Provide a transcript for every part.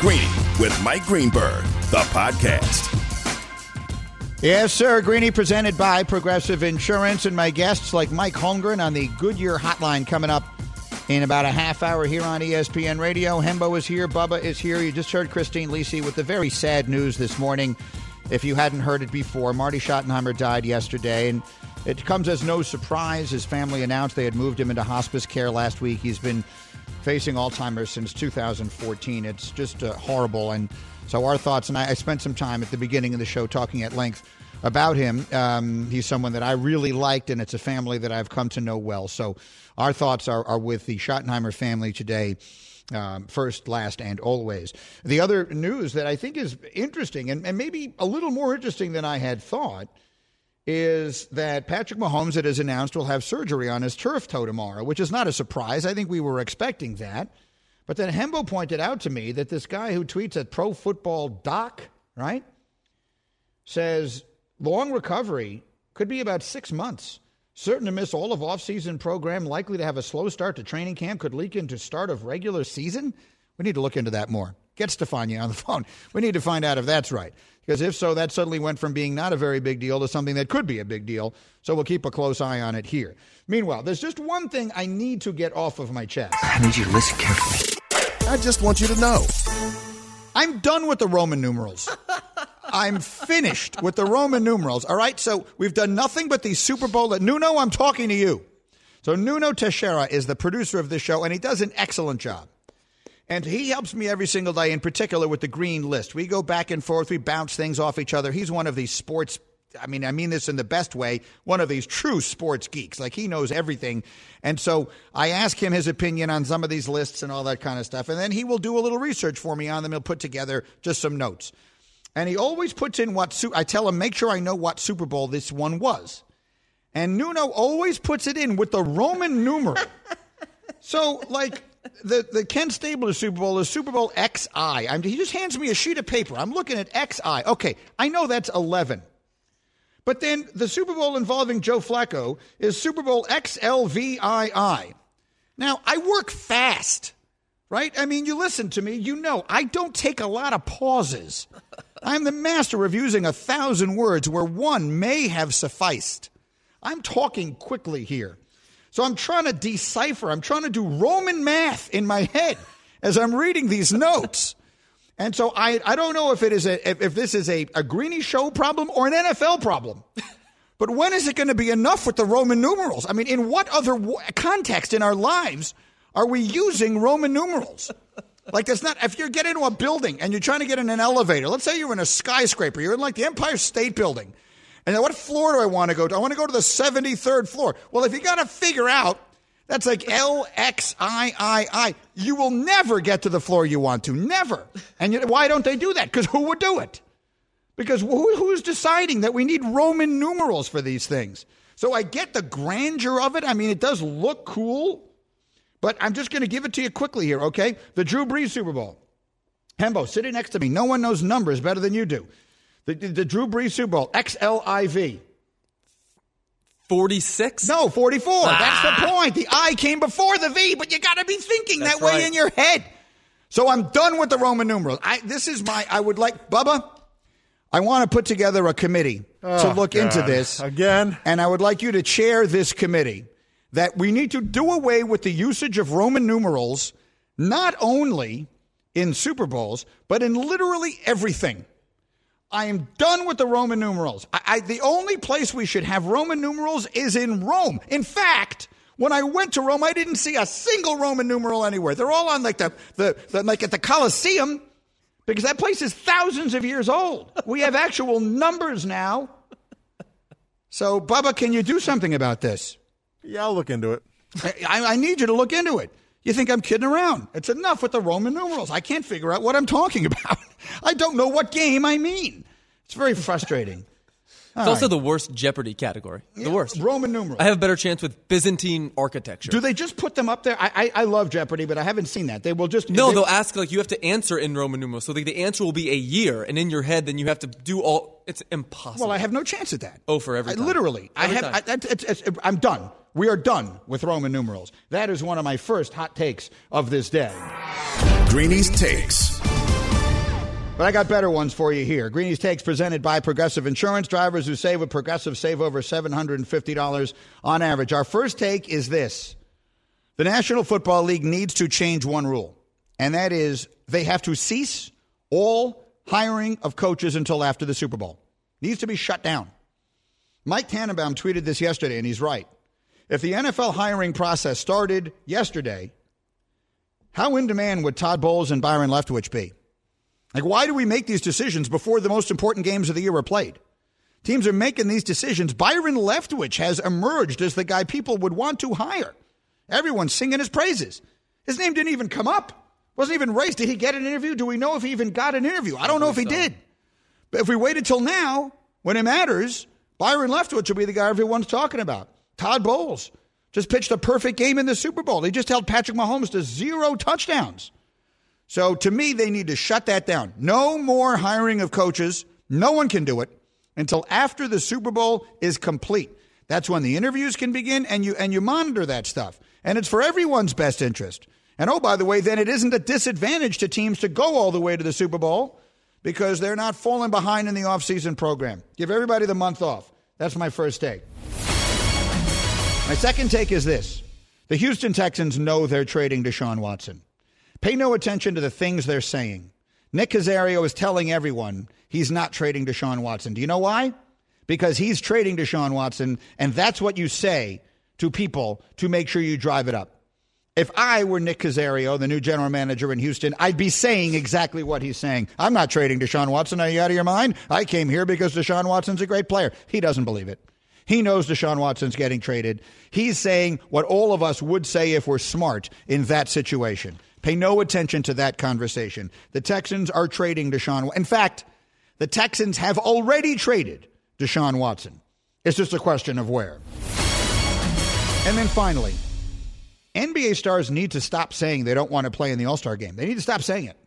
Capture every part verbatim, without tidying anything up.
Greeny with Mike Greenberg, the podcast. Yes, sir. Greeny presented by Progressive Insurance, and my guests like Mike Holmgren on the Goodyear Hotline coming up in about a half hour here on E S P N Radio. Hembo is here. Bubba is here. You just heard Christine Lisi with the very sad news this morning. If you hadn't heard it before, Marty Schottenheimer died yesterday, and it comes as no surprise. His family announced they had moved him into hospice care last week. He's been facing Alzheimer's since two thousand fourteen. It's just uh, horrible. And so our thoughts, and I, I spent some time at the beginning of the show talking at length about him. Um, he's someone that I really liked, and it's a family that I've come to know well. So our thoughts are, are with the Schottenheimer family today, um, first, last, and always. The other news that I think is interesting, and, and maybe a little more interesting than I had thought, is that Patrick Mahomes, it is announced, will have surgery on his turf toe tomorrow, which is not a surprise. I think we were expecting that. But then Hembo pointed out to me that this guy who tweets at Pro Football Doc, right, says long recovery could be about six months. Certain to miss all of offseason program, likely to have a slow start to training camp, could leak into start of regular season. We need to look into that more. Get Stefania on the phone. We need to find out if that's right. Because if so, that suddenly went from being not a very big deal to something that could be a big deal. So we'll keep a close eye on it here. Meanwhile, there's just one thing I need to get off of my chest. I need you to listen carefully. I just want you to know. I'm done with the Roman numerals. I'm finished with the Roman numerals. All right, so we've done nothing but the Super Bowl. Nuno, I'm talking to you. So Nuno Teixeira is the producer of this show, and he does an excellent job. And he helps me every single day, in particular with the green list. We go back and forth. We bounce things off each other. He's one of these sports, I mean, I mean this in the best way, one of these true sports geeks. Like, he knows everything. And so I ask him his opinion on some of these lists and all that kind of stuff. And then he will do a little research for me on them. He'll put together just some notes. And he always puts in what, I tell him, make sure I know what Super Bowl this one was. And Nuno always puts it in with the Roman numeral. So, like, the, the Ken Stabler Super Bowl is Super Bowl X I. I'm, he just hands me a sheet of paper. I'm looking at X I. Okay, I know that's eleven. But then the Super Bowl involving Joe Flacco is Super Bowl X L V I I. Now, I work fast, right? I mean, you listen to me, you know, I don't take a lot of pauses. I'm the master of using a thousand words where one may have sufficed. I'm talking quickly here. So I'm trying to decipher. I'm trying to do Roman math in my head as I'm reading these notes. And so I, I don't know if it is a if, if this is a, a Greeny Show problem or an N F L problem. But when is it going to be enough with the Roman numerals? I mean, in what other w- context in our lives are we using Roman numerals? Like, that's not, if you get into a building and you're trying to get in an elevator, let's say you're in a skyscraper, you're in like the Empire State Building. And then what floor do I want to go to? I want to go to the seventy-third floor. Well, if you got to figure out, that's like L X I I I. You will never get to the floor you want to. Never. And you, why don't they do that? Because who would do it? Because who, who's deciding that we need Roman numerals for these things? So I get the grandeur of it. I mean, it does look cool. But I'm just going to give it to you quickly here, okay? The Drew Brees Super Bowl. Hembo, sitting next to me. No one knows numbers better than you do. The, the, the Drew Brees Super Bowl, X L I V. forty-six? No, forty-four. Ah. That's the point. The I came before the V, but you got to be thinking That's that way right. in your head. So I'm done with the Roman numerals. I, this is my, I would like, Bubba, I want to put together a committee oh, to look God. into this. Again? And I would like you to chair this committee, that we need to do away with the usage of Roman numerals, not only in Super Bowls, but in literally everything. I am done with the Roman numerals. I, I, the only place we should have Roman numerals is in Rome. In fact, when I went to Rome, I didn't see a single Roman numeral anywhere. They're all on like the, the, the like at the Colosseum, because that place is thousands of years old. We have actual numbers now. So, Bubba, can you do something about this? Yeah, I'll look into it. I, I need you to look into it. You think I'm kidding around. It's enough with the Roman numerals. I can't figure out what I'm talking about. I don't know what game I mean. It's very frustrating. All It's also right. the worst Jeopardy category. The Yeah, worst. Roman numerals. I have a better chance with Byzantine architecture. Do they just put them up there? I, I I love Jeopardy, but I haven't seen that. They will just No, they, they'll ask, like, you have to answer in Roman numerals. So like, the answer will be a year, and in your head, then you have to do all. It's impossible. Well, I have no chance at that. Oh, for every I, time. literally, Every I have. time. I, it's, it's, it's, I'm done. We are done with Roman numerals. That is one of my first hot takes of this day. Greeny's Takes. But I got better ones for you here. Greeny's Takes presented by Progressive Insurance. Drivers who save with Progressive save over seven hundred fifty dollars on average. Our first take is this. The National Football League needs to change one rule, and that is they have to cease all hiring of coaches until after the Super Bowl. Needs to be shut down. Mike Tannenbaum tweeted this yesterday, and he's right. If the N F L hiring process started yesterday, how in demand would Todd Bowles and Byron Leftwich be? Like, why do we make these decisions before the most important games of the year are played? Teams are making these decisions. Byron Leftwich has emerged as the guy people would want to hire. Everyone's singing his praises. His name didn't even come up. Wasn't even raised. Did he get an interview? Do we know if he even got an interview? I don't know if he did. But if we waited till now, when it matters, Byron Leftwich will be the guy everyone's talking about. Todd Bowles just pitched a perfect game in the Super Bowl. He just held Patrick Mahomes to zero touchdowns. So to me, they need to shut that down. No more hiring of coaches. No one can do it until after the Super Bowl is complete. That's when the interviews can begin, and you and you monitor that stuff. And it's for everyone's best interest. And oh, by the way, then it isn't a disadvantage to teams to go all the way to the Super Bowl because they're not falling behind in the offseason program. Give everybody the month off. That's my first take. My second take is this. The Houston Texans know they're trading Deshaun Watson. Pay no attention to the things they're saying. Nick Caserio is telling everyone he's not trading Deshaun Watson. Do you know why? Because he's trading Deshaun Watson, and that's what you say to people to make sure you drive it up. If I were Nick Caserio, the new general manager in Houston, I'd be saying exactly what he's saying. I'm not trading Deshaun Watson. Are you out of your mind? I came here because Deshaun Watson's a great player. He doesn't believe it. He knows Deshaun Watson's getting traded. He's saying what all of us would say if we're smart in that situation. Pay no attention to that conversation. The Texans are trading Deshaun. In fact, the Texans have already traded Deshaun Watson. It's just a question of where. And then finally, N B A stars need to stop saying they don't want to play in the All-Star game. They need to stop saying it.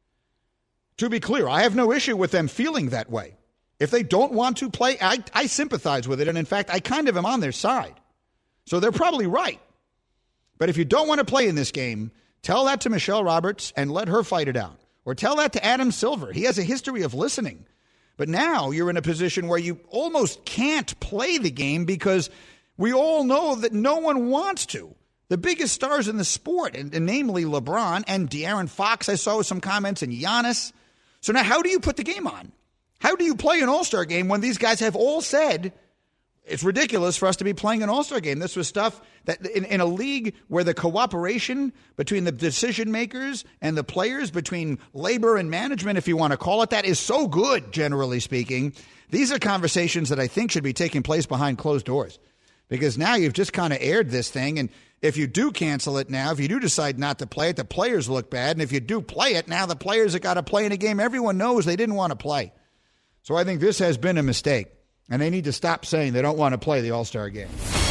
To be clear, I have no issue with them feeling that way. If they don't want to play, I, I sympathize with it. And in fact, I kind of am on their side. So they're probably right. But if you don't want to play in this game, tell that to Michelle Roberts and let her fight it out. Or tell that to Adam Silver. He has a history of listening. But now you're in a position where you almost can't play the game because we all know that no one wants to. The biggest stars in the sport, and, and namely LeBron and De'Aaron Fox, I saw some comments, and Giannis. So now how do you put the game on? How do you play an All-Star game when these guys have all said it's ridiculous for us to be playing an All-Star game? This was stuff that in, in a league where the cooperation between the decision makers and the players, between labor and management, if you want to call it that, is so good, generally speaking. These are conversations that I think should be taking place behind closed doors. Because now you've just kind of aired this thing, and if you do cancel it now, if you do decide not to play it, the players look bad. And if you do play it, now the players that got to play in a game, everyone knows they didn't want to play. So I think this has been a mistake, and they need to stop saying they don't want to play the All-Star game.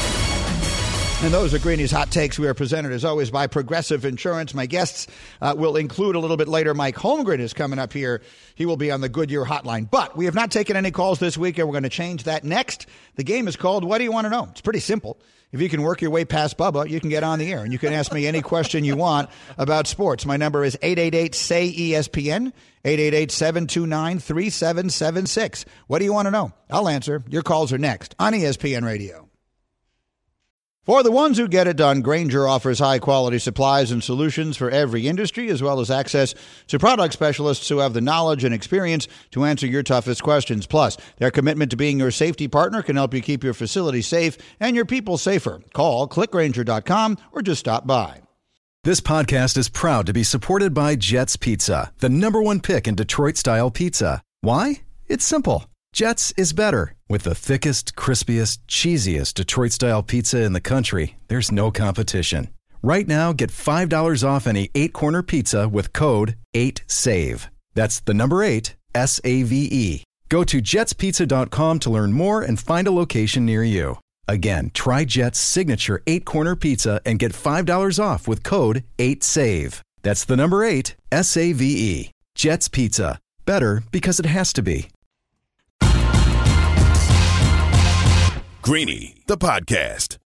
And those are Greeny's Hot Takes. We are presented, as always, by Progressive Insurance. My guests uh, will include a little bit later. Mike Holmgren is coming up here. He will be on the Goodyear Hotline. But we have not taken any calls this week, and we're going to change that next. The game is called What Do You Want to Know? It's pretty simple. If you can work your way past Bubba, you can get on the air, and you can ask me any question you want about sports. My number is eight eight eight, S A Y, E S P N, eight eight eight, seven two nine, three seven seven six. What do you want to know? I'll answer. Your calls are next on E S P N Radio. For the ones who get it done, Grainger offers high-quality supplies and solutions for every industry, as well as access to product specialists who have the knowledge and experience to answer your toughest questions. Plus, their commitment to being your safety partner can help you keep your facility safe and your people safer. Call click grainger dot com or just stop by. This podcast is proud to be supported by Jets Pizza, the number one pick in Detroit-style pizza. Why? It's simple. Jets is better. With the thickest, crispiest, cheesiest Detroit-style pizza in the country, there's no competition. Right now, get five dollars off any eight-corner pizza with code eight save. That's the number eight, S A V E. Go to jets pizza dot com to learn more and find a location near you. Again, try Jet's signature eight-corner pizza and get five dollars off with code eight save. That's the number eight, S A V E. Jet's Pizza. Better because it has to be. Greeny, the podcast.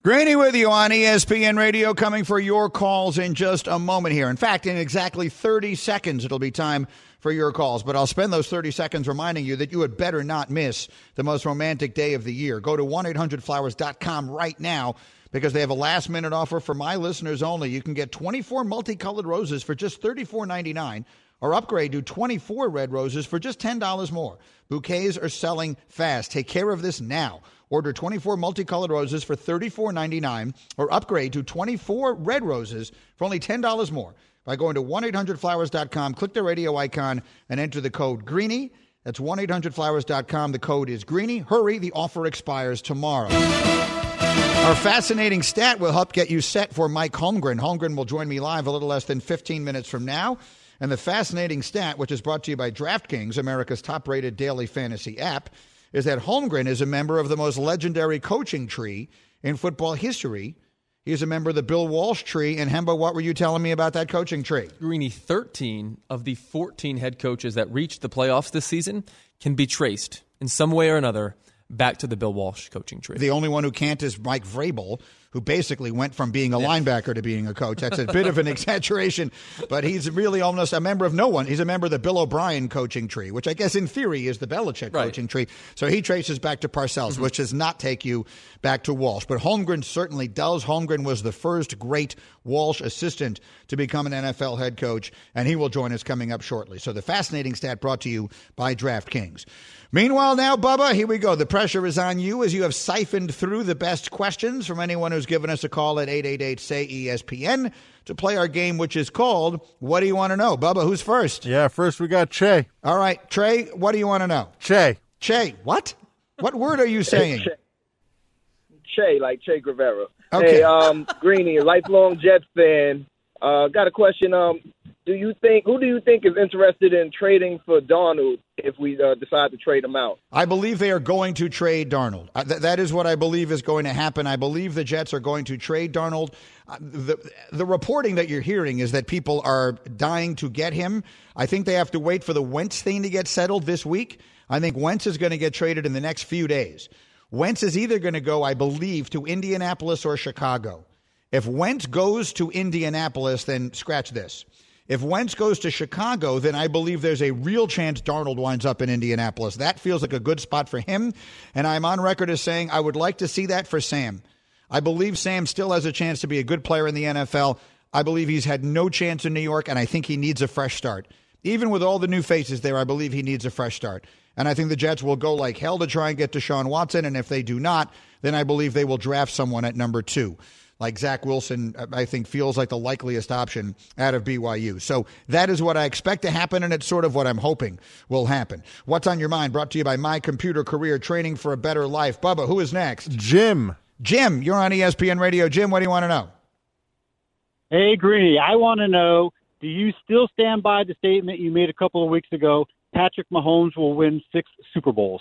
Greeny with you on E S P N Radio, coming for your calls in just a moment here. In fact, in exactly thirty seconds, it'll be time for your calls. But I'll spend those thirty seconds reminding you that you had better not miss the most romantic day of the year. Go to one eight hundred flowers dot com right now because they have a last-minute offer for my listeners only. You can get twenty-four multicolored roses for just thirty-four ninety-nine or upgrade to twenty-four red roses for just ten dollars more. Bouquets are selling fast. Take care of this now. Order twenty-four multicolored roses for thirty-four ninety-nine or upgrade to twenty-four red roses for only ten dollars more by going to one eight hundred flowers dot com, click the radio icon, and enter the code Greeny. That's one eight hundred flowers dot com. The code is Greeny. Hurry, the offer expires tomorrow. Our fascinating stat will help get you set for Mike Holmgren. Holmgren will join me live a little less than fifteen minutes from now. And the fascinating stat, which is brought to you by DraftKings, America's top-rated daily fantasy app, is that Holmgren is a member of the most legendary coaching tree in football history. He is a member of the Bill Walsh tree. And Hembo, what were you telling me about that coaching tree? Greeny, thirteen of the fourteen head coaches that reached the playoffs this season can be traced in some way or another back to the Bill Walsh coaching tree. The only one who can't is Mike Vrabel, who basically went from being a yeah. linebacker to being a coach. That's a bit of an exaggeration, but he's really almost a member of no one. He's a member of the Bill O'Brien coaching tree, which I guess in theory is the Belichick right. coaching tree. So he traces back to Parcells, mm-hmm. which does not take you back to Walsh. But Holmgren certainly does. Holmgren was the first great Walsh assistant to become an N F L head coach, and he will join us coming up shortly. So the fascinating stat brought to you by DraftKings. Meanwhile, now, Bubba, here we go. The pressure is on you as you have siphoned through the best questions from anyone who's given us a call at eight eight eight, S A Y, E S P N to play our game, which is called What Do You Want to Know? Bubba, who's first? Yeah, first we got Che. All right, Trey, what do you want to know? Che. Che, what? What word are you saying? Che, che like Che Guevara. Okay. Hey, um, Greeny, lifelong Jets fan. Uh, got a question. Um, do you think who do you think is interested in trading for Darnold if we uh, decide to trade him out? I believe they are going to trade Darnold. Uh, th- that is what I believe is going to happen. I believe the Jets are going to trade Darnold. Uh, the the reporting that you're hearing is that people are dying to get him. I think they have to wait for the Wentz thing to get settled this week. I think Wentz is going to get traded in the next few days. Wentz is either going to go, I believe, to Indianapolis or Chicago. If Wentz goes to Indianapolis, then scratch this. If Wentz goes to Chicago, then I believe there's a real chance Darnold winds up in Indianapolis. That feels like a good spot for him, and I'm on record as saying I would like to see that for Sam. I believe Sam still has a chance to be a good player in the N F L. I believe he's had no chance in New York, and I think he needs a fresh start. Even with all the new faces there, I believe he needs a fresh start. And I think the Jets will go like hell to try and get Deshaun Watson, and if they do not, then I believe they will draft someone at number two. Like Zach Wilson, I think, feels like the likeliest option out of B Y U. So that is what I expect to happen, and it's sort of what I'm hoping will happen. What's on Your Mind, brought to you by My Computer Career, training for a better life. Bubba, who is next? Jim. Jim, you're on E S P N Radio. Jim, what do you want to know? Hey, Greeny, I want to know, do you still stand by the statement you made a couple of weeks ago, Patrick Mahomes will win six Super Bowls?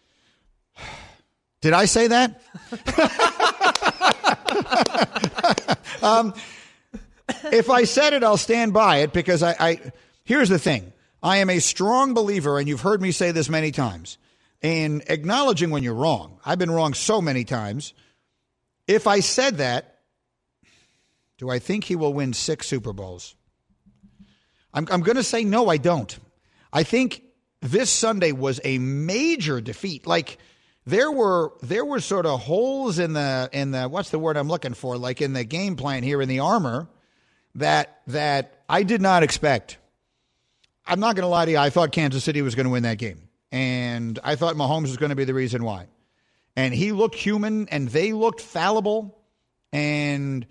Did I say that? um, if I said it, I'll stand by it because I, I, here's the thing. I am a strong believer, and you've heard me say this many times, in acknowledging when you're wrong. I've been wrong so many times. If I said that, do I think he will win six Super Bowls? I'm, I'm going to say no, I don't. I think this Sunday was a major defeat. Like, There were there were sort of holes in the in the what's the word I'm looking for, like in the game plan here in the armor that that I did not expect. I'm not going to lie to you. I thought Kansas City was going to win that game, and I thought Mahomes was going to be the reason why. And he looked human, and they looked fallible. And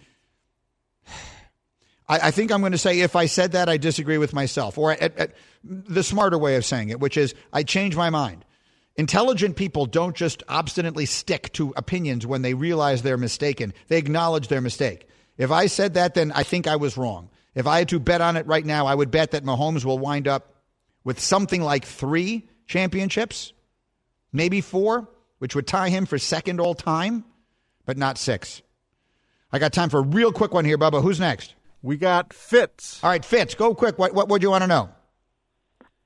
I, I think I'm going to say if I said that, I disagree with myself, or at, at the smarter way of saying it, which is I change my mind. Intelligent people don't just obstinately stick to opinions when they realize they're mistaken. They acknowledge their mistake. If I said that, then I think I was wrong. If I had to bet on it right now, I would bet that Mahomes will wind up with something like three championships, maybe four, which would tie him for second all time, but not six. I got time for a real quick one here, Bubba. Who's next? We got Fitz. All right, Fitz, go quick. What what would you want to know?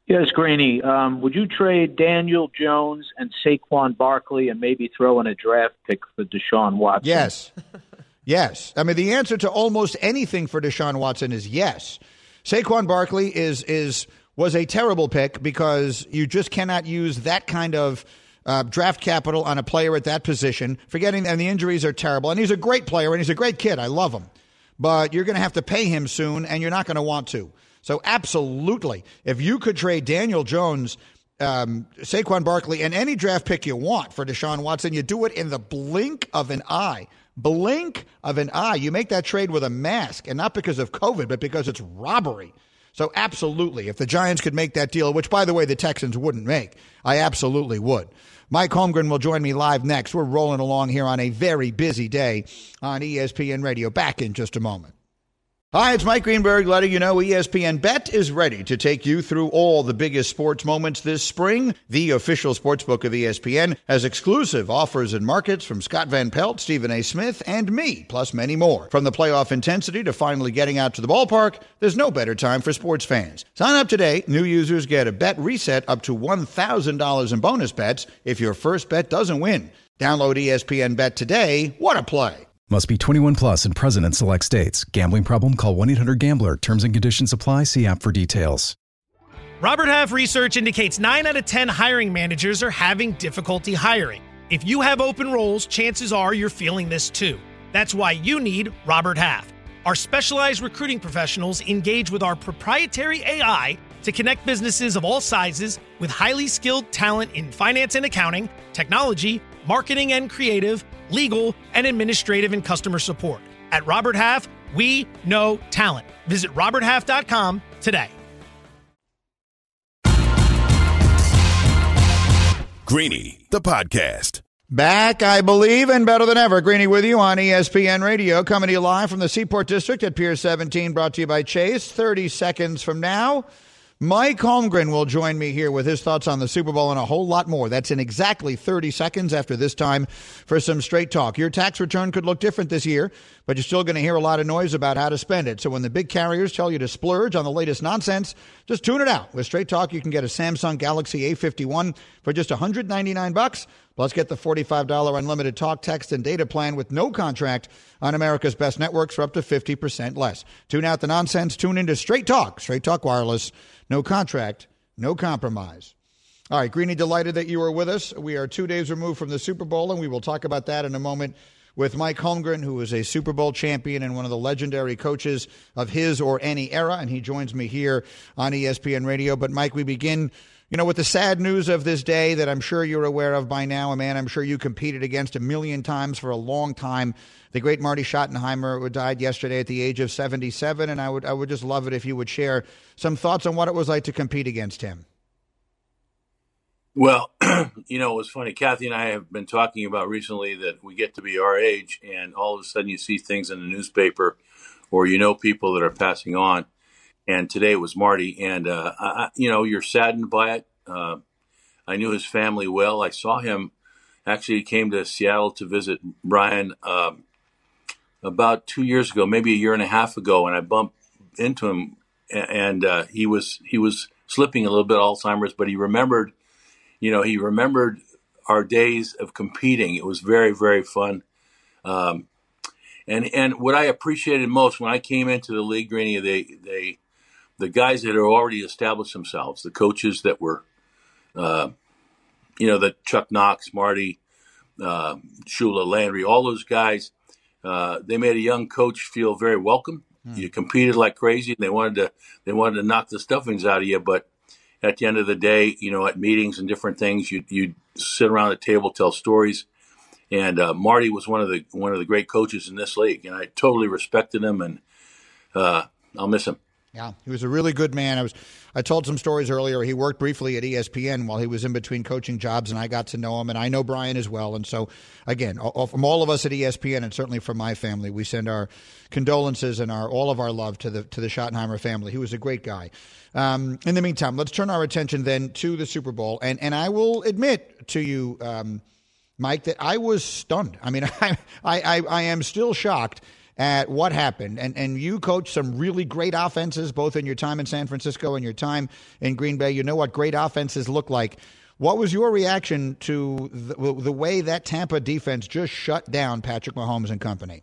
Yes, Greeny. Um, would you trade Daniel Jones and Saquon Barkley and maybe throw in a draft pick for Deshaun Watson? Yes. Yes. I mean, the answer to almost anything for Deshaun Watson is yes. Saquon Barkley is is was a terrible pick because you just cannot use that kind of uh, draft capital on a player at that position. Forgetting, and the injuries are terrible. And he's a great player, and he's a great kid. I love him. But you're going to have to pay him soon, and you're not going to want to. So absolutely, if you could trade Daniel Jones, um, Saquon Barkley, and any draft pick you want for Deshaun Watson, you do it in the blink of an eye. Blink of an eye. You make that trade with a mask, and not because of COVID, but because it's robbery. So absolutely, if the Giants could make that deal, which, by the way, the Texans wouldn't make, I absolutely would. Mike Holmgren will join me live next. We're rolling along here on a very busy day on E S P N Radio. Back in just a moment. Hi, it's Mike Greenberg letting you know E S P N Bet is ready to take you through all the biggest sports moments this spring. The official sportsbook of E S P N has exclusive offers and markets from Scott Van Pelt, Stephen A. Smith, and me, plus many more. From the playoff intensity to finally getting out to the ballpark, there's no better time for sports fans. Sign up today. New users get a bet reset up to one thousand dollars in bonus bets if your first bet doesn't win. Download E S P N Bet today. What a play. Must be twenty-one plus and present in select states. Gambling problem? Call one eight hundred gambler. Terms and conditions apply. See app for details. Robert Half research indicates nine out of ten hiring managers are having difficulty hiring. If you have open roles, chances are you're feeling this too. That's why you need Robert Half. Our specialized recruiting professionals engage with our proprietary A I to connect businesses of all sizes with highly skilled talent in finance and accounting, technology, marketing and creative, legal, and administrative and customer support. At Robert Half, we know talent. Visit robert half dot com today. Greeny, the podcast. Back, I believe, and better than ever. Greeny with you on E S P N Radio, coming to you live from the Seaport District at Pier seventeen, brought to you by Chase. thirty seconds from now, Mike Holmgren will join me here with his thoughts on the Super Bowl and a whole lot more. That's in exactly thirty seconds after this time for some straight talk. Your tax return could look different this year, but you're still going to hear a lot of noise about how to spend it. So when the big carriers tell you to splurge on the latest nonsense, just tune it out. With Straight Talk, you can get a Samsung Galaxy A fifty-one for just one hundred ninety-nine bucks. Plus, get the forty-five dollars unlimited talk, text, and data plan with no contract on America's best networks for up to fifty percent less. Tune out the nonsense. Tune into Straight Talk. Straight Talk Wireless. No contract, no compromise. All right, Greeny, delighted that you are with us. We are two days removed from the Super Bowl, and we will talk about that in a moment with Mike Holmgren, who is a Super Bowl champion and one of the legendary coaches of his or any era, and he joins me here on E S P N Radio. But, Mike, we begin, you know, with the sad news of this day that I'm sure you're aware of by now, a man I'm sure you competed against a million times for a long time. The great Marty Schottenheimer died yesterday at the age of seventy-seven, and I would I would just love it if you would share some thoughts on what it was like to compete against him. Well, you know, it was funny. Kathy and I have been talking about recently that we get to be our age, and all of a sudden you see things in the newspaper or you know people that are passing on. And today it was Marty, and, uh, I, you know, you're saddened by it. Uh, I knew his family well. I saw him. Actually, he came to Seattle to visit Brian um, about two years ago, maybe a year and a half ago, and I bumped into him, and uh, he was he was slipping a little bit Alzheimer's, but he remembered, you know, he remembered our days of competing. It was very, very fun. Um, and and what I appreciated most when I came into the league, Greeny, they they the guys that had already established themselves, the coaches that were, uh, you know, the Chuck Knox, Marty, uh, Shula, Landry, all those guys. Uh, they made a young coach feel very welcome. Mm. You competed like crazy, and they wanted to they wanted to knock the stuffings out of you. But at the end of the day, you know, at meetings and different things, you you sit around the table, tell stories. And uh, Marty was one of the one of the great coaches in this league, and I totally respected him, and uh, I'll miss him. Yeah, he was a really good man. I was, I told some stories earlier. He worked briefly at E S P N while he was in between coaching jobs, and I got to know him, and I know Brian as well. And so, again, all, from all of us at E S P N, and certainly from my family, we send our condolences and our all of our love to the to the Schottenheimer family. He was a great guy. Um, in the meantime, let's turn our attention then to the Super Bowl, and and I will admit to you, um, Mike, that I was stunned. I mean, I I I, I am still shocked at what happened, and, and you coached some really great offenses, both in your time in San Francisco and your time in Green Bay. You know what great offenses look like. What was your reaction to the, the way that Tampa defense just shut down Patrick Mahomes and company?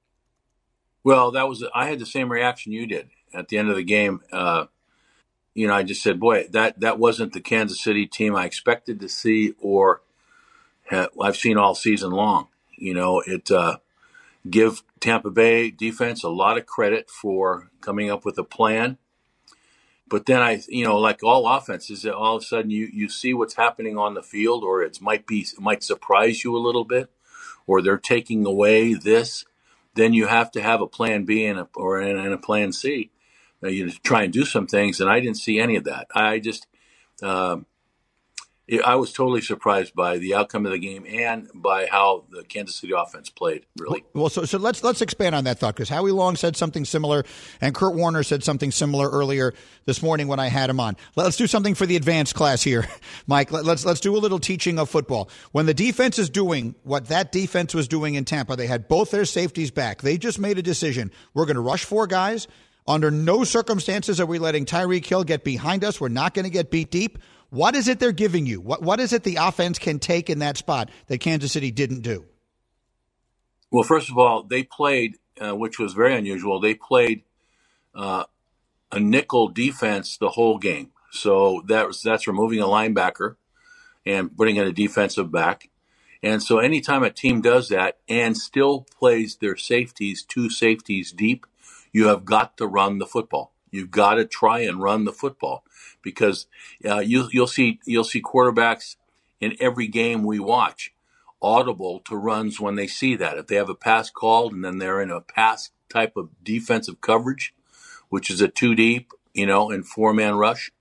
Well, that was I had the same reaction you did at the end of the game. Uh, you know, I just said, boy, that, that wasn't the Kansas City team I expected to see or ha- I've seen all season long. You know, it uh, give Tampa Bay defense a lot of credit for coming up with a plan. But then I, you know, like all offenses, all of a sudden you, you see what's happening on the field, or it might be it might surprise you a little bit, or they're taking away this. Then you have to have a plan B and a, or and a plan C. Uh, you try and do some things, and I didn't see any of that. I just, um, it, I was totally surprised by the outcome of the game and by how the Kansas City offense played. Really. Well, so so let's let's expand on that thought, because Howie Long said something similar, and Kurt Warner said something similar earlier this morning when I had him on. Let's do something for the advanced class here, Mike. Let's let's do a little teaching of football. When the defense is doing what that defense was doing in Tampa, they had both their safeties back. They just made a decision. We're going to rush four guys. Under no circumstances are we letting Tyreek Hill get behind us. We're not going to get beat deep. What is it they're giving you? What What is it the offense can take in that spot that Kansas City didn't do? Well, first of all, they played, uh, which was very unusual. They played uh, a nickel defense the whole game. So that was, that's removing a linebacker and putting in a defensive back. And so anytime a team does that and still plays their safeties, two safeties deep, you have got to run the football. You've got to try and run the football, because uh, you, you'll see you'll see quarterbacks in every game we watch audible to runs when they see that. If they have a pass called and then they're in a pass type of defensive coverage, which is a two deep, you know, and four man rush,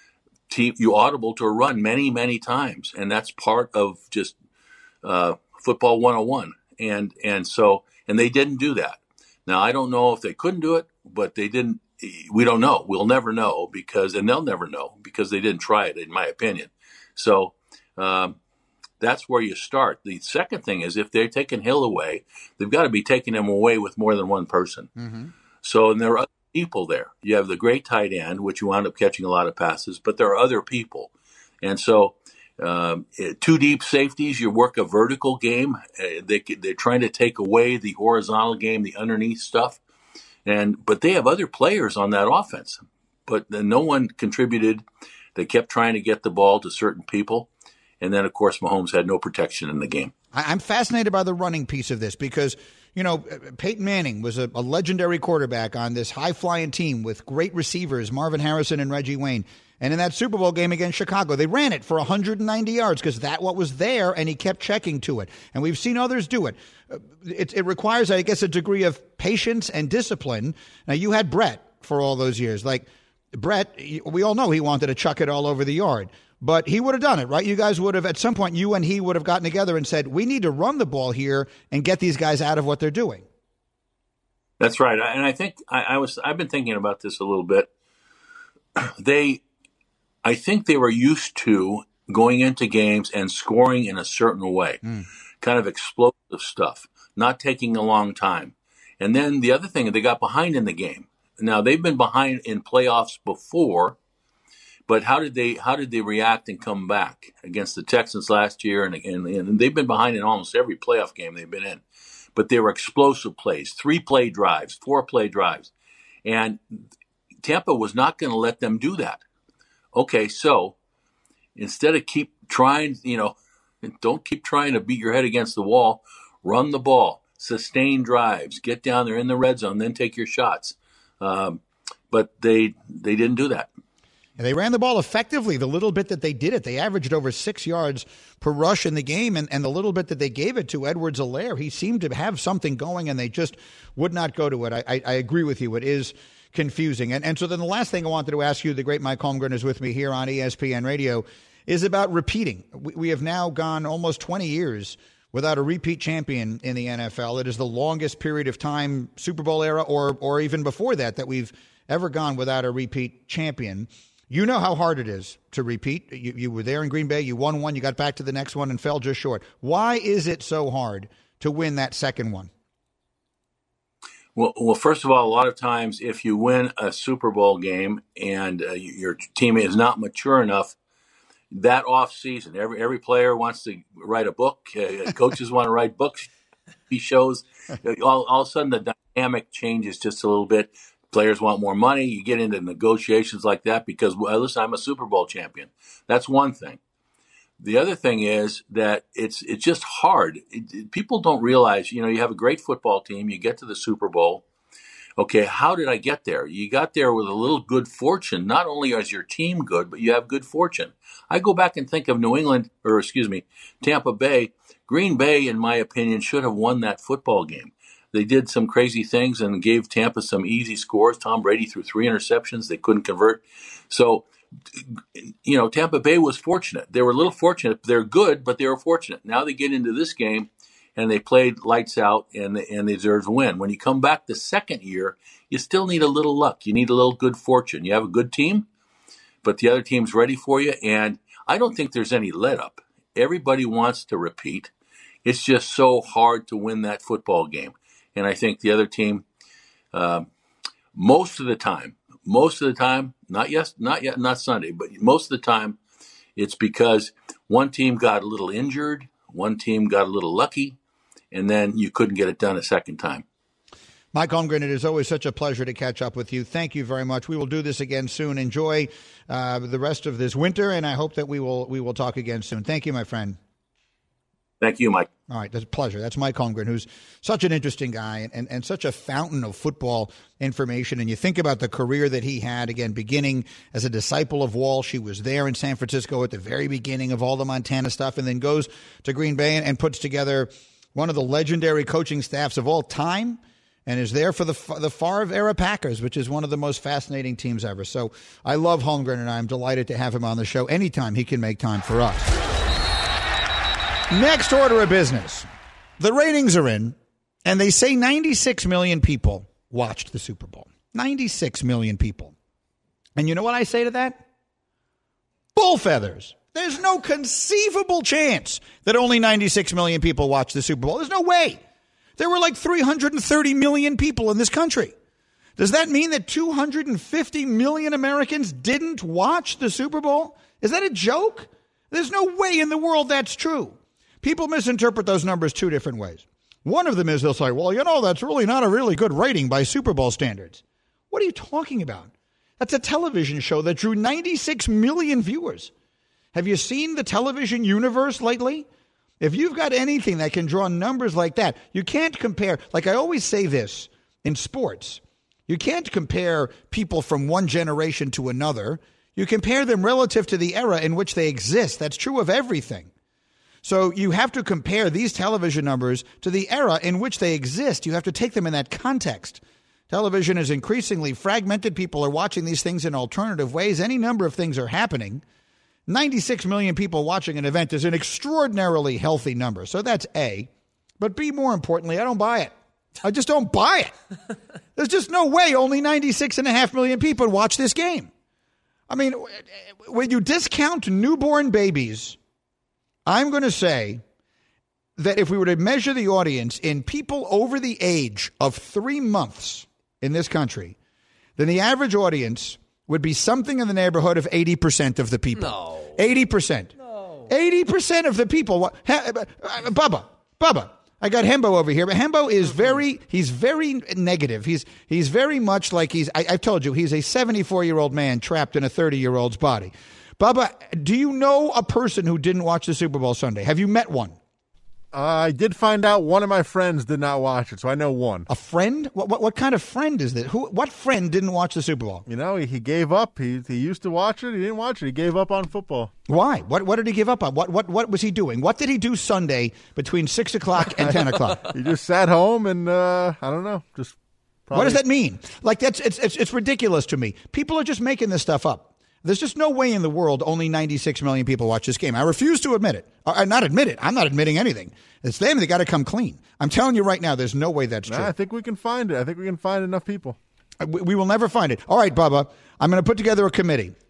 team, you audible to a run many many times, and that's part of just uh, football one oh one. And and so and they didn't do that. Now I don't know if they couldn't do it, but they didn't. We don't know. We'll never know because, and they'll never know because they didn't try it, in my opinion. So um, that's where you start. The second thing is if they're taking Hill away, they've got to be taking him away with more than one person. Mm-hmm. So, and there are other people there. You have the great tight end, which you wound up catching a lot of passes, but there are other people. And so um, two deep safeties, you work a vertical game. Uh, they, they're trying to take away the horizontal game, the underneath stuff. And but they have other players on that offense, but no one contributed. They kept trying to get the ball to certain people, and then of course Mahomes had no protection in the game. I'm fascinated by the running piece of this because, you know, Peyton Manning was a, a legendary quarterback on this high-flying team with great receivers, Marvin Harrison and Reggie Wayne. And in that Super Bowl game against Chicago, they ran it for one hundred ninety yards because that what was there, and he kept checking to it. And we've seen others do it. It, it requires, I guess, a degree of patience and discipline. Now, you had Brett for all those years. Like, Brett, we all know he wanted to chuck it all over the yard. But he would have done it, right? You guys would have, at some point, you and he would have gotten together and said, we need to run the ball here and get these guys out of what they're doing. That's right. And I think I, I was, I've been thinking about this a little bit. They, I think they were used to going into games and scoring in a certain way, mm. kind of explosive stuff, not taking a long time. And then the other thing, they got behind in the game. Now, they've been behind in playoffs before, but how did they how did they react and come back against the Texans last year? And, and, and they've been behind in almost every playoff game they've been in. But they were explosive plays, three-play drives, four-play drives. And Tampa was not going to let them do that. Okay, so instead of keep trying, you know, don't keep trying to beat your head against the wall. Run the ball, sustain drives, get down there in the red zone, then take your shots. Um, but they they didn't do that. And they ran the ball effectively. The little bit that they did it, they averaged over six yards per rush in the game. And, and the little bit that they gave it to Edwards-Helaire, he seemed to have something going, and they just would not go to it. I, I, I agree with you. It is confusing. And, and so then the last thing I wanted to ask you, the great Mike Holmgren is with me here on E S P N Radio, is about repeating. We, we have now gone almost twenty years without a repeat champion in the N F L. It is the longest period of time, Super Bowl era, or or even before that, that we've ever gone without a repeat champion. You know how hard it is to repeat. You, you were there in Green Bay. You won one. You got back to the next one and fell just short. Why is it so hard to win that second one? Well, well, first of all, a lot of times if you win a Super Bowl game and uh, your team is not mature enough, that off season, every every player wants to write a book. Uh, coaches want to write books. He shows all, all of a sudden the dynamic changes just a little bit. Players want more money. You get into negotiations like that because, well, listen, I'm a Super Bowl champion. That's one thing. The other thing is that it's it's just hard. It, it, people don't realize, you know, you have a great football team. You get to the Super Bowl. Okay, how did I get there? You got there with a little good fortune. Not only is your team good, but you have good fortune. I go back and think of New England, or excuse me, Tampa Bay. Green Bay, in my opinion, should have won that football game. They did some crazy things and gave Tampa some easy scores. Tom Brady threw three interceptions. They couldn't convert. So, you know, Tampa Bay was fortunate. They were a little fortunate. They're good, but they were fortunate. Now they get into this game, and they played lights out, and they, and they deserve to win. When you come back the second year, you still need a little luck. You need a little good fortune. You have a good team, but the other team's ready for you, and I don't think there's any let-up. Everybody wants to repeat. It's just so hard to win that football game. And I think the other team, uh, most of the time, most of the time, not yes, not yet, not Sunday, but most of the time, it's because one team got a little injured, one team got a little lucky, and then you couldn't get it done a second time. Mike Holmgren, it is always such a pleasure to catch up with you. Thank you very much. We will do this again soon. Enjoy uh, the rest of this winter, and I hope that we will we will talk again soon. Thank you, my friend. Thank you, Mike. All right, that's a pleasure. That's Mike Holmgren, who's such an interesting guy and, and, and such a fountain of football information. And you think about the career that he had, again, beginning as a disciple of Walsh. He was there in San Francisco at the very beginning of all the Montana stuff, and then goes to Green Bay and, and puts together one of the legendary coaching staffs of all time, and is there for the the Favre-era Packers, which is one of the most fascinating teams ever. So I love Holmgren, and I'm delighted to have him on the show anytime he can make time for us. Next order of business. The ratings are in, and they say ninety-six million people watched the Super Bowl. ninety-six million people. And you know what I say to that? Bull feathers. There's no conceivable chance that only ninety-six million people watched the Super Bowl. There's no way. There were like three hundred thirty million people in this country. Does that mean that two hundred fifty million Americans didn't watch the Super Bowl? Is that a joke? There's no way in the world that's true. People misinterpret those numbers two different ways. One of them is they'll say, well, you know, that's really not a really good rating by Super Bowl standards. What are you talking about? That's a television show that drew ninety-six million viewers. Have you seen the television universe lately? If you've got anything that can draw numbers like that, you can't compare. Like I always say this in sports, you can't compare people from one generation to another. You compare them relative to the era in which they exist. That's true of everything. So you have to compare these television numbers to the era in which they exist. You have to take them in that context. Television is increasingly fragmented. People are watching these things in alternative ways. Any number of things are happening. ninety-six million people watching an event is an extraordinarily healthy number. So that's A. But B, more importantly, I don't buy it. I just don't buy it. There's just no way only ninety-six and a half million people watch this game. I mean, when you discount newborn babies, I'm going to say that if we were to measure the audience in people over the age of three months in this country, then the average audience would be something in the neighborhood of eighty percent of the people. No. eighty percent. No. eighty percent of the people. Bubba, Bubba, I got Hembo over here, but Hembo is very, he's very negative. He's he's very much like he's, I, I've told you, he's a seventy-four-year-old man trapped in a thirty-year-old's body. Bubba, do you know a person who didn't watch the Super Bowl Sunday? Have you met one? Uh, I did find out one of my friends did not watch it, so I know one. A friend? What what, what kind of friend is this? Who? What friend didn't watch the Super Bowl? You know, he, he gave up. He he used to watch it. He didn't watch it. He gave up on football. Why? What what did he give up on? What what what was he doing? What did he do Sunday between six o'clock and ten o'clock? He just sat home and uh, I don't know. Just probably... What does that mean? Like that's it's, it's it's ridiculous to me. People are just making this stuff up. There's just no way in the world only ninety-six million people watch this game. I refuse to admit it. Or not admit it. I'm not admitting anything. It's them. They got to come clean. I'm telling you right now, there's no way that's nah, true. I think we can find it. I think we can find enough people. We, we will never find it. All right, Bubba, I'm going to put together a committee.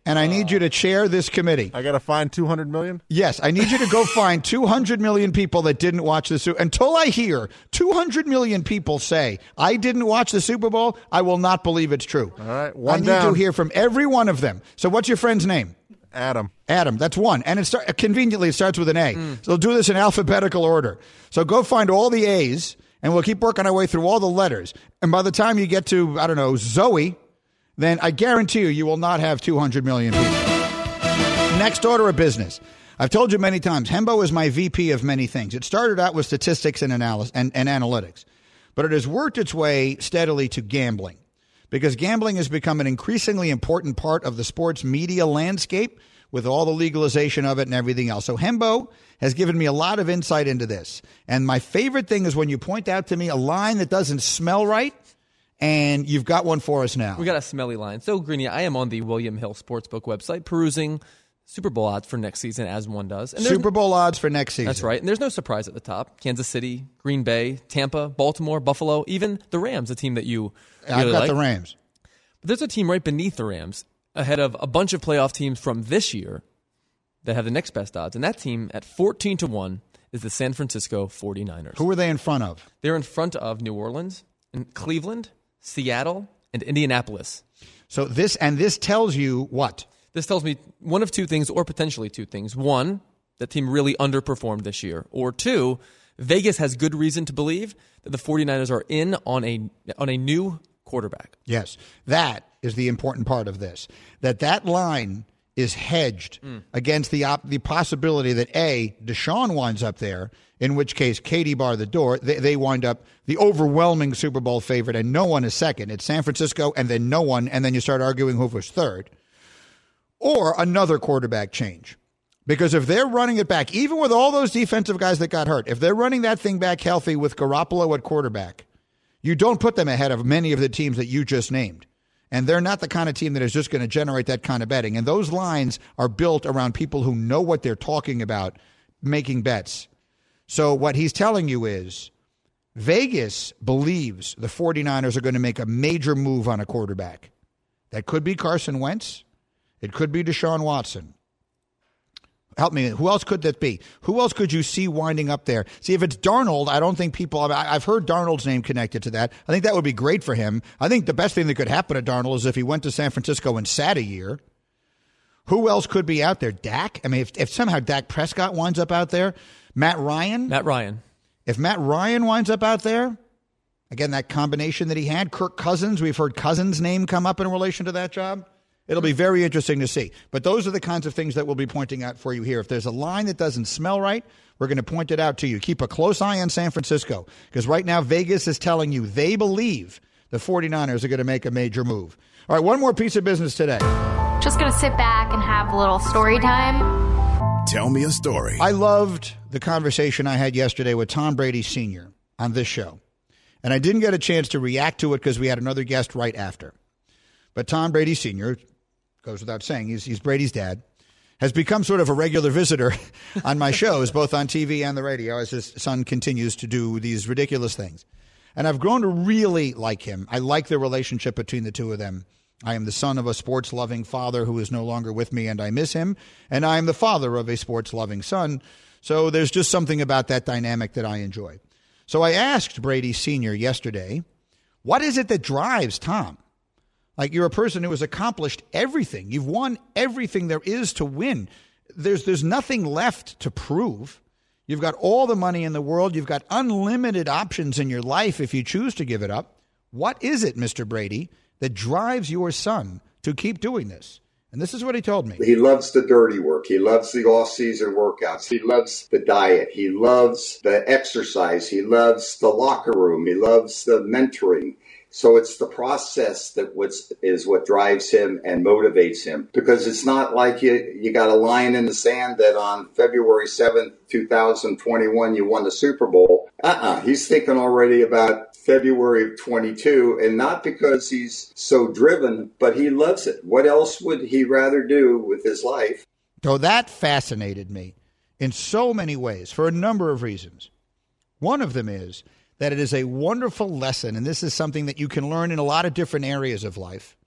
and I need you to chair this committee. I got to find two hundred million? Yes, I need you to go find two hundred million people that didn't watch the Super Bowl. Until I hear two hundred million people say, I didn't watch the Super Bowl, I will not believe it's true. All right, one I need down. to hear from every one of them. So what's your friend's name? Adam. Adam, that's one. And it start, conveniently, it starts with an A. Mm. So we'll do this in alphabetical order. So go find all the A's, and we'll keep working our way through all the letters. And by the time you get to, I don't know, Zoe, then I guarantee you, you will not have two hundred million people. Next order of business. I've told you many times, Hembo is my V P of many things. It started out with statistics and, analysis, and, and analytics, but it has worked its way steadily to gambling, because gambling has become an increasingly important part of the sports media landscape with all the legalization of it and everything else. So Hembo has given me a lot of insight into this. And my favorite thing is when you point out to me a line that doesn't smell right, and you've got one for us now. We got a smelly line. So, Greeny, I am on the William Hill Sportsbook website perusing Super Bowl odds for next season, as one does. And Super Bowl odds for next season. That's right. And there's no surprise at the top. Kansas City, Green Bay, Tampa, Baltimore, Buffalo, even the Rams, a team that you really I've got like. the Rams. But there's a team right beneath the Rams, ahead of a bunch of playoff teams from this year that have the next best odds. And that team at fourteen to one is the San Francisco forty-niners. Who are they in front of? They're in front of New Orleans, and Cleveland, Seattle, and Indianapolis. So this, and this tells you what? This tells me one of two things, or potentially two things. One, that team really underperformed this year. Or two, Vegas has good reason to believe that the forty-niners are in on a on a new quarterback. Yes, that is the important part of this. That that line is hedged mm. against the op- the possibility that, A, Deshaun winds up there, in which case Katie bar the door, they, they wind up the overwhelming Super Bowl favorite, and no one is second. It's San Francisco, and then no one, and then you start arguing who was third. Or another quarterback change. Because if they're running it back, even with all those defensive guys that got hurt, if they're running that thing back healthy with Garoppolo at quarterback, you don't put them ahead of many of the teams that you just named. And they're not the kind of team that is just going to generate that kind of betting. And those lines are built around people who know what they're talking about making bets. So what he's telling you is Vegas believes the forty-niners are going to make a major move on a quarterback. That could be Carson Wentz. It could be Deshaun Watson. Help me. Who else could that be? Who else could you see winding up there? See, if it's Darnold, I don't think people – I've heard Darnold's name connected to that. I think that would be great for him. I think the best thing that could happen to Darnold is if he went to San Francisco and sat a year. Who else could be out there? Dak? I mean, if, if somehow Dak Prescott winds up out there. Matt Ryan? Matt Ryan. If Matt Ryan winds up out there, again, that combination that he had. Kirk Cousins, we've heard Cousins' name come up in relation to that job. It'll be very interesting to see. But those are the kinds of things that we'll be pointing out for you here. If there's a line that doesn't smell right, we're going to point it out to you. Keep a close eye on San Francisco, because right now Vegas is telling you they believe the forty-niners are going to make a major move. All right, one more piece of business today. Just going to sit back and have a little story time. Tell me a story. I loved the conversation I had yesterday with Tom Brady Senior on this show. And I didn't get a chance to react to it because we had another guest right after. But Tom Brady Senior, goes without saying, he's, he's Brady's dad, has become sort of a regular visitor on my shows, both on T V and the radio, as his son continues to do these ridiculous things. And I've grown to really like him. I like the relationship between the two of them. I am the son of a sports-loving father who is no longer with me, and I miss him. And I am the father of a sports-loving son. So there's just something about that dynamic that I enjoy. So I asked Brady Senior yesterday, what is it that drives Tom? Like, you're a person who has accomplished everything. You've won everything there is to win. There's there's nothing left to prove. You've got all the money in the world. You've got unlimited options in your life if you choose to give it up. What is it, Mister Brady, that drives your son to keep doing this? And this is what he told me. He loves the dirty work. He loves the off-season workouts. He loves the diet. He loves the exercise. He loves the locker room. He loves the mentoring. So it's the process that what's, is what drives him and motivates him. Because it's not like you, you got a line in the sand that on February seventh, twenty twenty-one, you won the Super Bowl. Uh-uh. He's thinking already about February of twenty-two, and not because he's so driven, but he loves it. What else would he rather do with his life? So that fascinated me in so many ways for a number of reasons. One of them is that it is a wonderful lesson, and this is something that you can learn in a lot of different areas of life.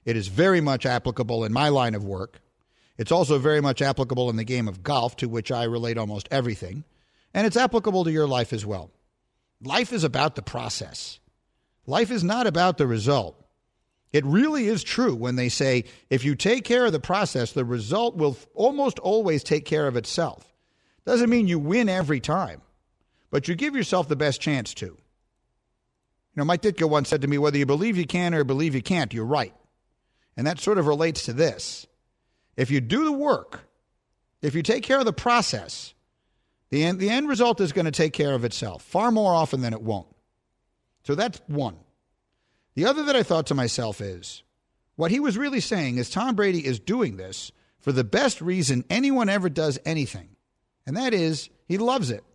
It is very much applicable in my line of work. It's also very much applicable in the game of golf, to which I relate almost everything. And it's applicable to your life as well. Life is about the process. Life is not about the result. It really is true when they say, if you take care of the process, the result will almost always take care of itself. Doesn't mean you win every time, but you give yourself the best chance to. You know, Mike Ditka once said to me, whether you believe you can or believe you can't, you're right. And that sort of relates to this. If you do the work, if you take care of the process, the end, the end result is going to take care of itself far more often than it won't. So that's one. The other that I thought to myself is, what he was really saying is Tom Brady is doing this for the best reason anyone ever does anything, and that is he loves it.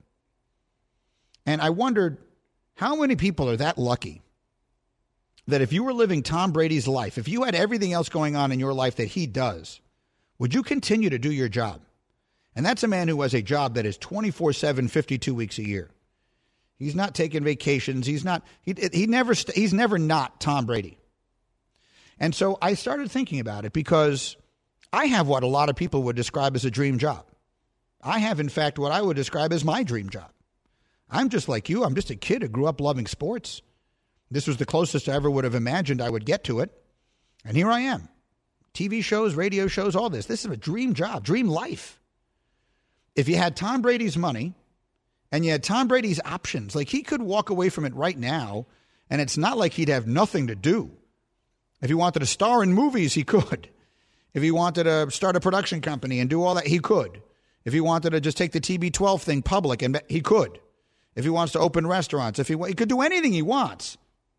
And I wondered, how many people are that lucky that if you were living Tom Brady's life, if you had everything else going on in your life that he does, would you continue to do your job? And that's a man who has a job that is twenty-four seven, fifty-two weeks a year. He's not taking vacations. He's not, he, he never, he's never not Tom Brady. And so I started thinking about it because I have what a lot of people would describe as a dream job. I have, in fact, what I would describe as my dream job. I'm just like you. I'm just a kid who grew up loving sports. This was the closest I ever would have imagined I would get to it. And here I am. T V shows, radio shows, all this. This is a dream job, dream life. If you had Tom Brady's money and you had Tom Brady's options, like he could walk away from it right now, and it's not like he'd have nothing to do. If he wanted to star in movies, he could. If he wanted to start a production company and do all that, he could. If he wanted to just take the T B twelve thing public, and he could. If he wants to open restaurants, if he, he could do anything he wants.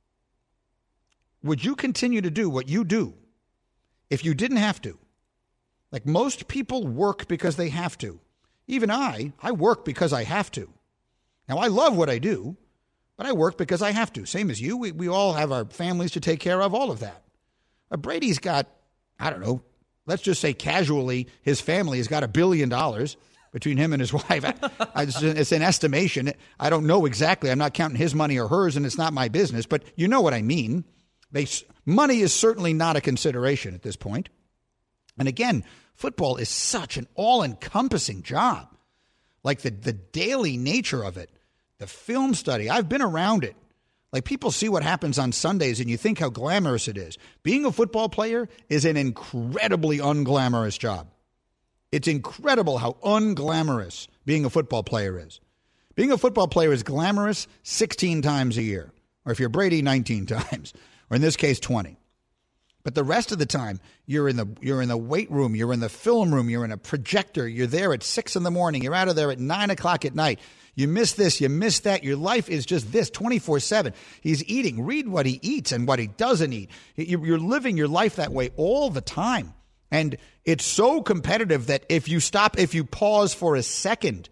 Would you continue to do what you do if you didn't have to? Like, most people work because they have to. Even I, I work because I have to. Now, I love what I do, but I work because I have to. Same as you. We, we all have our families to take care of, all of that. But Brady's got, I don't know, let's just say casually, his family has got a billion dollars between him and his wife. I, I, it's an estimation. I don't know exactly. I'm not counting his money or hers, and it's not my business, but you know what I mean. They, money is certainly not a consideration at this point. And again, football is such an all-encompassing job. Like the, the daily nature of it, the film study. I've been around it. Like, people see what happens on Sundays and you think how glamorous it is. Being a football player is an incredibly unglamorous job. It's incredible how unglamorous being a football player is. Being a football player is glamorous sixteen times a year. Or if you're Brady, nineteen times. Or in this case, twenty. But the rest of the time, you're in the you're in the weight room, you're in the film room, you're in a projector, you're there at six in the morning, you're out of there at nine o'clock at night. You miss this, you miss that. Your life is just this twenty-four seven. He's eating. Read what he eats and what he doesn't eat. You're living your life that way all the time. And it's so competitive that if you stop, if you pause for a second,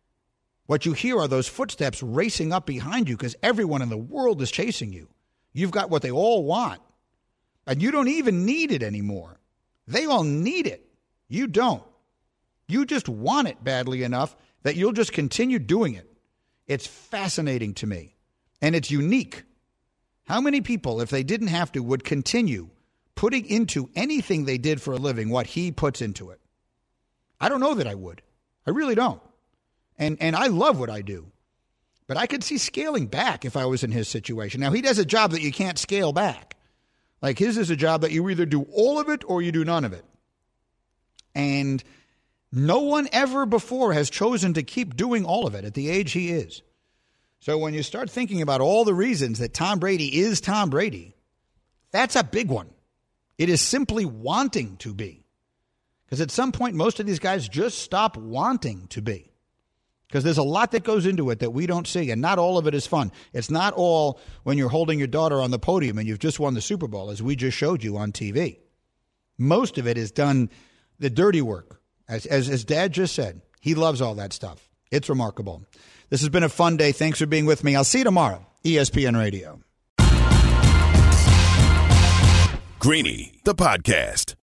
what you hear are those footsteps racing up behind you because everyone in the world is chasing you. You've got what they all want. And you don't even need it anymore. They all need it. You don't. You just want it badly enough that you'll just continue doing it. It's fascinating to me. And it's unique. How many people, if they didn't have to, would continue putting into anything they did for a living what he puts into it? I don't know that I would. I really don't. And and I love what I do. But I could see scaling back if I was in his situation. Now, he does a job that you can't scale back. Like, his is a job that you either do all of it or you do none of it. And no one ever before has chosen to keep doing all of it at the age he is. So when you start thinking about all the reasons that Tom Brady is Tom Brady, that's a big one. It is simply wanting to be. Because at some point, most of these guys just stop wanting to be. Because there's a lot that goes into it that we don't see, and not all of it is fun. It's not all when you're holding your daughter on the podium and you've just won the Super Bowl, as we just showed you on T V. Most of it is done the dirty work. As, as, as Dad just said, he loves all that stuff. It's remarkable. This has been a fun day. Thanks for being with me. I'll see you tomorrow. E S P N Radio. Greeny, the podcast.